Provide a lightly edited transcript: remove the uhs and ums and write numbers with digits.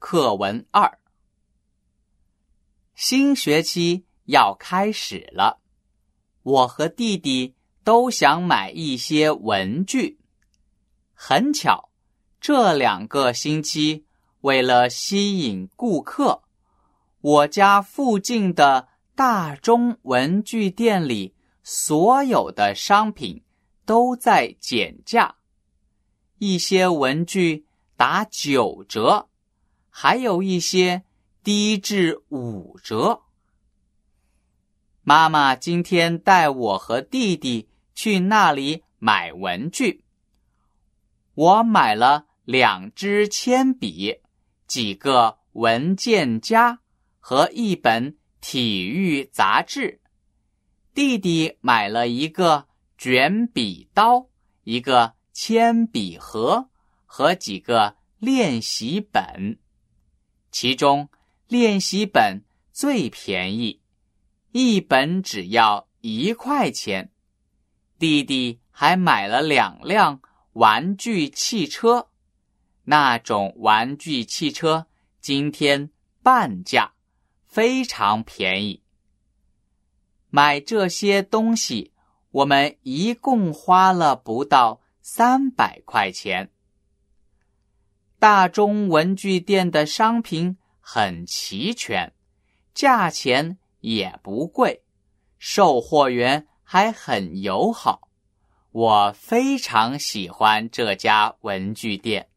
课文2。新学期要开始了，我和弟弟都想买一些文具。很巧，这2个星期为了吸引顾客，我家附近的大中文具店里所有的商品都在减价，一些文具打9折，还有一些低至5折。妈妈今天带我和弟弟去那里买文具。我买了2支铅笔、几个文件夹和一本体育杂志。弟弟买了一个卷笔刀、一个铅笔盒和几个练习本。其中练习本最便宜，一本只要1块钱。弟弟还买了2辆玩具汽车，那种玩具汽车今天半价，非常便宜。买这些东西，我们一共花了不到300块钱。大中文具店的商品很齐全，价钱也不贵，售货员还很友好。我非常喜欢这家文具店。